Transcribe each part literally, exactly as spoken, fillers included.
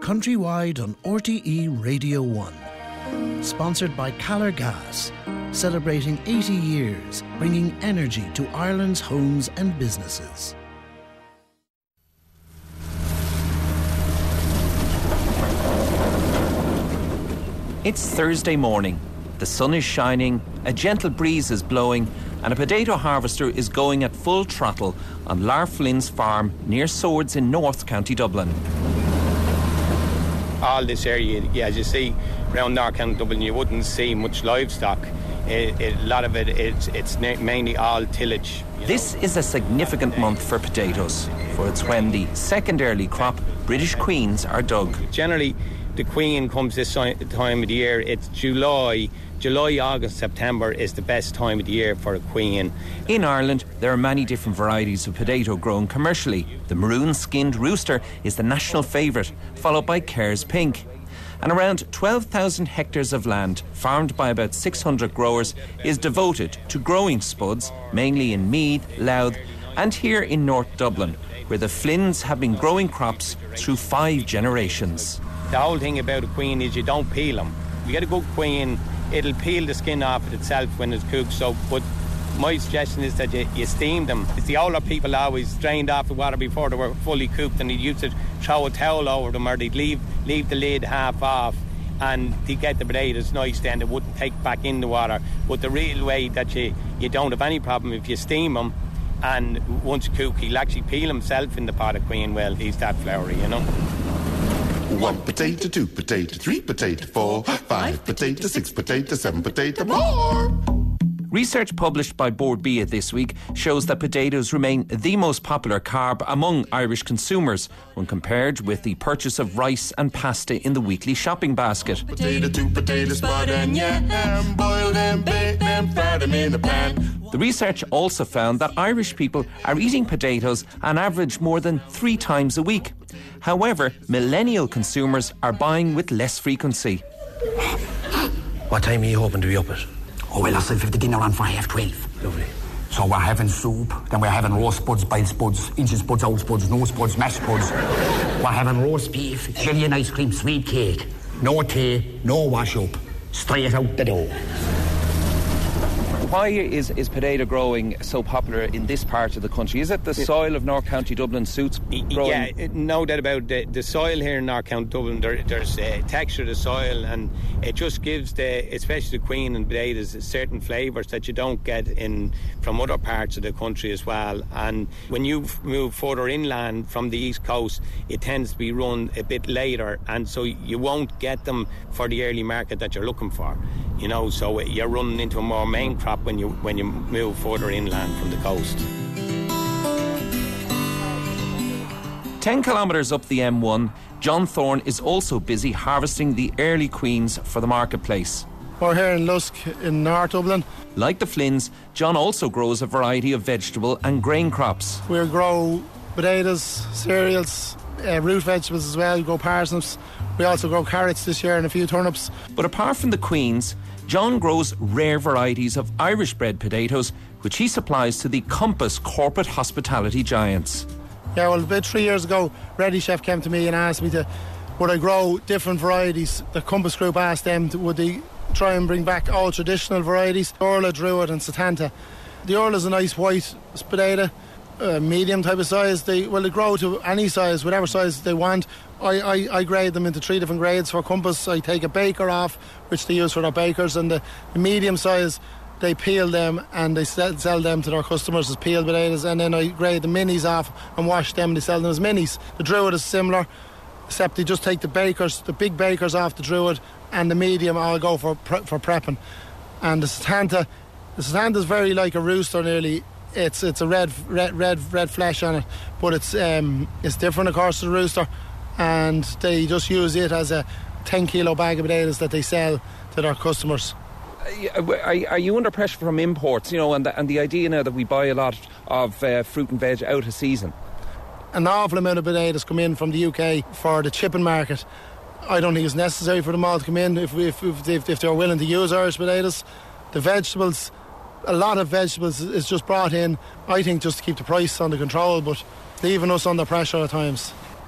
countrywide on R T E Radio one. Sponsored by Calor Gas, celebrating eighty years, bringing energy to Ireland's homes and businesses. It's Thursday morning. The sun is shining, a gentle breeze is blowing, and a potato harvester is going at full throttle on Lar Flynn's farm near Swords in North County Dublin. All this area, yeah, as you see around North County Dublin, you wouldn't see much livestock. It, it, a lot of it, it's, it's mainly all tillage. This is a significant month for potatoes, for it's when the second early crop, British Queens, are dug. Generally, the Queen comes this time of the year. It's July, July, August, September is the best time of the year for a Queen. In Ireland, there are many different varieties of potato grown commercially. The maroon-skinned rooster is the national favourite, followed by Kerr's Pink. And around twelve thousand hectares of land, farmed by about six hundred growers, is devoted to growing spuds, mainly in Meath, Louth, and here in North Dublin, where the Flynns have been growing crops through five generations. The whole thing about a Queen is you don't peel them. You get a good Queen, it'll peel the skin off it itself when it's cooked. So, but my suggestion is that you, you steam them. It's the older people always drained off the water before they were fully cooked, and they'd used to throw a towel over them, or they'd leave leave the lid half off, and to get the potatoes nice, then they wouldn't take back in the water. But the real way that you, you don't have any problem if you steam them, and once cooked, he'll actually peel himself in the pot of Queen. Well, he's that floury, you know. One potato, two potato, three potato, four, five potato, six potato, seven potato, more. Research published by Bord Bia this week shows that potatoes remain the most popular carb among Irish consumers when compared with the purchase of rice and pasta in the weekly shopping basket. Potato, two potato, spot and yam, boil them, bake them, fry them in a pan. The research also found that Irish people are eating potatoes on average more than three times a week. However, millennial consumers are buying with less frequency. What time are you hoping to be up at? Oh, well, ourselves have the dinner on for half twelve. Lovely. So we're having soup, then we're having roast spuds, boiled spuds, inches spuds, out spuds, no spuds, mashed spuds. We're having roast beef, jelly and ice cream, sweet cake. No tea, no wash up. Straight out the door. Why is, is potato growing so popular in this part of the country? Is it the soil of North County Dublin suits growing? Yeah, no doubt about the, the soil here in North County Dublin. There, there's a texture of the soil, and it just gives the, especially the Queen and potatoes, certain flavours that you don't get in from other parts of the country as well. And when you move further inland from the east coast, it tends to be run a bit later, and so you won't get them for the early market that you're looking for. You know, so you're running into a more main crop when you when you move further inland from the coast. Ten kilometres up the M one, John Thorne is also busy harvesting the early Queens for the marketplace. We're here in Lusk in North Dublin. Like the Flynns, John also grows a variety of vegetable and grain crops. We grow potatoes, cereals, uh, root vegetables as well. We grow parsnips. We also grow carrots this year and a few turnips. But apart from the Queens, John grows rare varieties of Irish bred potatoes, which he supplies to the Compass corporate hospitality giants. Yeah, well, about three years ago, Ready Chef came to me and asked me to, would I grow different varieties. The Compass Group asked them, to, would they try and bring back all traditional varieties, Orla, Druid and Satanta. The Orla is a nice white potato, uh, medium type of size. They well, they grow to any size, whatever size they want. I, I, I grade them into three different grades for Compass. I take a baker off, which they use for their bakers, and the, the medium size, they peel them and they sell, sell them to their customers as peeled potatoes, and then I grade the minis off and wash them and they sell them as minis. The Druid is similar, except they just take the bakers, the big bakers off the Druid, and the medium I'll go for pre- for prepping. And the Satanta, the Satanta is very like a rooster nearly. It's it's a red red red red flesh on it, but it's um it's different of course to the rooster, and they just use it as a ten kilo bag of potatoes that they sell to their customers. Are, are you under pressure from imports, you know, and the, and the idea now that we buy a lot of uh, fruit and veg out of season? An awful amount of potatoes come in from the U K for the chipping market. I don't think it's necessary for them all to come in if if if, if they're willing to use Irish potatoes. The vegetables, a lot of vegetables is just brought in, I think, just to keep the price under control, but leaving us under pressure at times.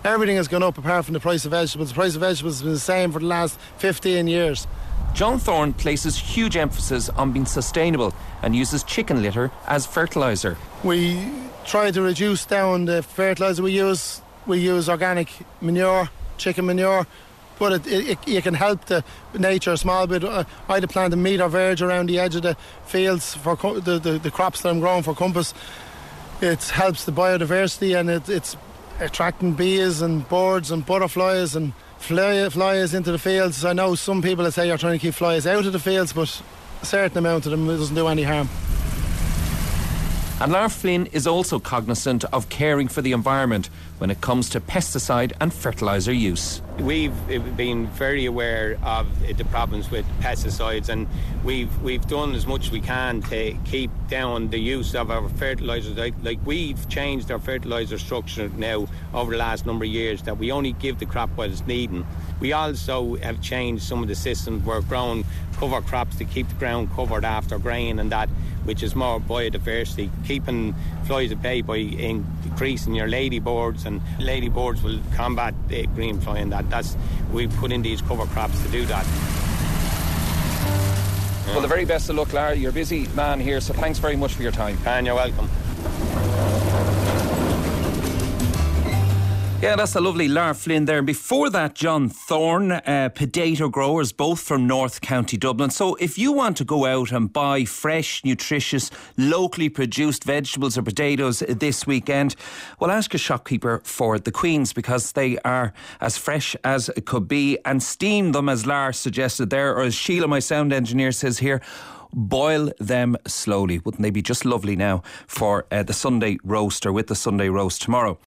Everything has gone up apart from the price of vegetables. The price of vegetables has been the same for the last fifteen years. John Thorne places huge emphasis on being sustainable and uses chicken litter as fertiliser. We try to reduce down the fertiliser we use. We use organic manure, chicken manure, but it, it, it, it can help the nature a small bit. I had to plant a meter verge around the edge of the fields for co- the, the, the crops that I'm growing for Compass. It helps the biodiversity, and it, it's attracting bees and birds and butterflies and fly, flies into the fields. I know some people that say you're trying to keep flies out of the fields, but a certain amount of them doesn't do any harm. And Lara Flynn is also cognisant of caring for the environment when it comes to pesticide and fertiliser use. We've been very aware of the problems with pesticides, and we've we've done as much as we can to keep down the use of our fertilisers. Like, like we've changed our fertiliser structure now over the last number of years, that we only give the crop what it's needing. We also have changed some of the systems. We're growing cover crops to keep the ground covered after grain and that, which is more biodiversity, keeping flies at bay by increasing your ladyboards, and ladyboards will combat the green fly, and that. That's we put in these cover crops to do that. Well, the very best of luck, Lara. You're a busy man here, so thanks very much for your time. And you're welcome. Yeah, that's a lovely Lara Flynn there. And before that, John Thorne, uh, potato growers, both from North County Dublin. So if you want to go out and buy fresh, nutritious, locally produced vegetables or potatoes this weekend, well, ask a shopkeeper for the Queens, because they are as fresh as it could be, and steam them, as Lara suggested there, or as Sheila, my sound engineer, says here, boil them slowly. Wouldn't they be just lovely now for uh, the Sunday roast, or with the Sunday roast tomorrow?